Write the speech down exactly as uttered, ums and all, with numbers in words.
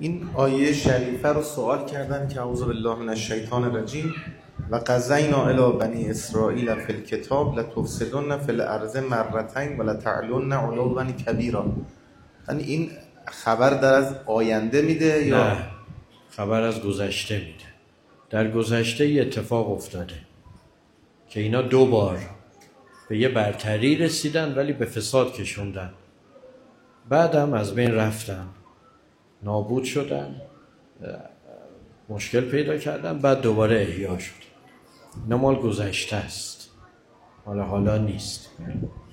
این آیه شریفه رو سوال کردن که اعوذ بالله من الشیطان الرجیم و قضینا الی بنی اسرائیل فی الکتاب لتفسدن فی الارض مرتین و لتعلن علوا کبیرا. یعنی این خبر در از آینده میده یا نه، خبر از گذشته میده. در گذشته یه اتفاق افتاده که اینا دو بار به یه برتری رسیدن ولی به فساد کشوندن، بعدم از بین رفتن، نابود شدن، مشکل پیدا کردن، بعد دوباره احیا شد. اینا مال گذشته است، حالا حالا نیست.